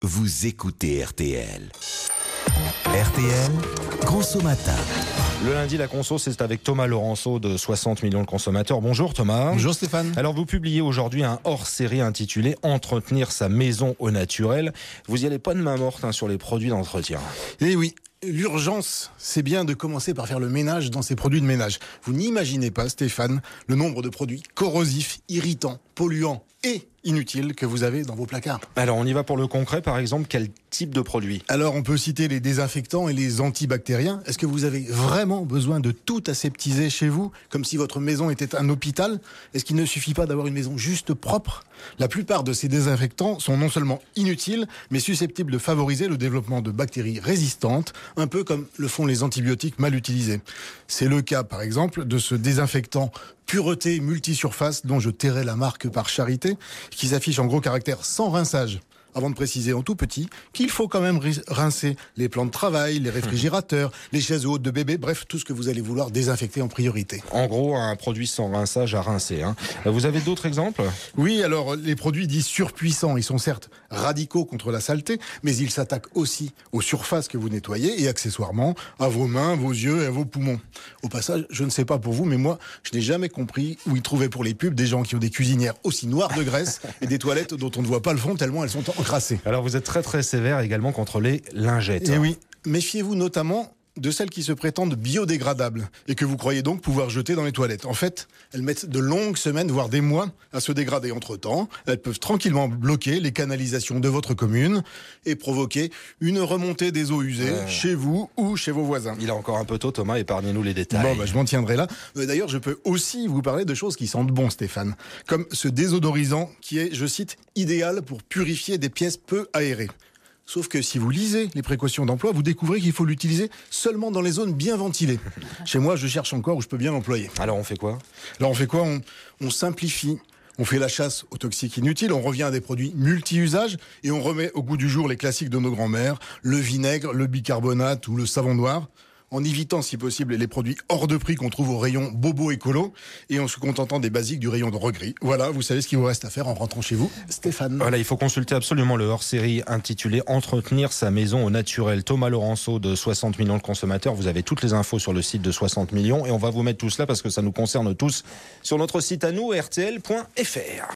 vous écoutez RTL. RTL, Conso Matin. Le lundi, la conso, c'est avec Thomas Laurenceau de 60 millions de consommateurs. Bonjour Thomas. Bonjour Stéphane. Alors vous publiez aujourd'hui un hors-série intitulé « Entretenir sa maison au naturel ». Vous n'y allez pas de main morte sur les produits d'entretien. Eh oui, l'urgence, c'est bien de commencer par faire le ménage dans ces produits de ménage. Vous n'imaginez pas, Stéphane, le nombre de produits corrosifs, irritants, polluants et inutiles que vous avez dans vos placards. Alors on y va pour le concret, par exemple, quel type de produit ? Alors on peut citer les désinfectants et les antibactériens. Est-ce que vous avez vraiment besoin de tout aseptiser chez vous, comme si votre maison était un hôpital ? Est-ce qu'il ne suffit pas d'avoir une maison juste propre ? La plupart de ces désinfectants sont non seulement inutiles, mais susceptibles de favoriser le développement de bactéries résistantes, un peu comme le font les antibiotiques mal utilisés. C'est le cas, par exemple, de ce désinfectant Pureté multisurface, dont je tairai la marque par charité, qui s'affiche en gros caractères sans rinçage. Avant de préciser en tout petit qu'il faut quand même rincer les plans de travail, les réfrigérateurs, les chaises hautes de bébé, bref, tout ce que vous allez vouloir désinfecter en priorité. En gros, un produit sans rinçage à rincer. Vous avez d'autres exemples ? Oui, alors les produits dits surpuissants, ils sont certes radicaux contre la saleté, mais ils s'attaquent aussi aux surfaces que vous nettoyez et accessoirement à vos mains, vos yeux et à vos poumons. Au passage, je ne sais pas pour vous, mais moi, je n'ai jamais compris où ils trouvaient pour les pubs des gens qui ont des cuisinières aussi noires de graisse et des toilettes dont on ne voit pas le fond tellement elles sont encrassées. Alors vous êtes très très sévère également contre les lingettes. Et oui, méfiez-vous notamment de celles qui se prétendent biodégradables et que vous croyez donc pouvoir jeter dans les toilettes. En fait, elles mettent de longues semaines, voire des mois, à se dégrader entre-temps. Elles peuvent tranquillement bloquer les canalisations de votre commune et provoquer une remontée des eaux usées chez vous ou chez vos voisins. Il est encore un peu tôt, Thomas, épargnez-nous les détails. Bon, je m'en tiendrai là. D'ailleurs, je peux aussi vous parler de choses qui sentent bon, Stéphane. Comme ce désodorisant qui est, je cite, idéal pour purifier des pièces peu aérées. Sauf que si vous lisez les précautions d'emploi, vous découvrez qu'il faut l'utiliser seulement dans les zones bien ventilées. Chez moi, je cherche encore où je peux bien l'employer. Alors on fait quoi ? On simplifie. On fait la chasse aux toxiques inutiles, on revient à des produits multi-usages et on remet au goût du jour les classiques de nos grands-mères, le vinaigre, le bicarbonate ou le savon noir, en évitant si possible les produits hors de prix qu'on trouve au rayon bobo écolo et en se contentant des basiques du rayon de regris. Voilà, vous savez ce qu'il vous reste à faire en rentrant chez vous, Stéphane. Voilà, il faut consulter absolument le hors-série intitulé « Entretenir sa maison au naturel ». Thomas Laurenceau de 60 millions de consommateurs. Vous avez toutes les infos sur le site de 60 millions et on va vous mettre tout cela parce que ça nous concerne tous sur notre site à nous, rtl.fr.